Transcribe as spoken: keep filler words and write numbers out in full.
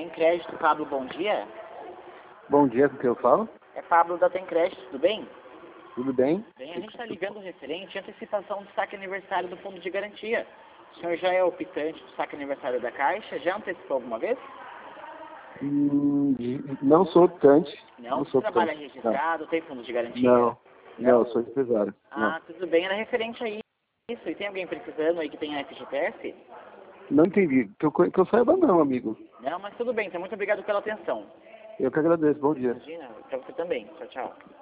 Tem Crédito, Pablo, bom dia. Bom dia, com quem eu falo? É Pablo da Tem Crédito, tudo bem? Tudo bem? Bem, a gente está ligando referente à antecipação do saque aniversário do Fundo de Garantia. O senhor já é optante do saque aniversário da Caixa? Já antecipou alguma vez? Hum, não sou optante. Não? Não Você sou trabalha optante. registrado, tem fundo de garantia? Não, não, não sou empresário. Ah, Não. tudo bem, era referente a isso. E tem alguém precisando aí que tenha F G T S? Não entendi. Que eu, que eu saiba não, amigo. Não, mas tudo bem, então muito obrigado pela atenção. Eu que agradeço. Bom dia. Imagina, para você também. Tchau, tchau.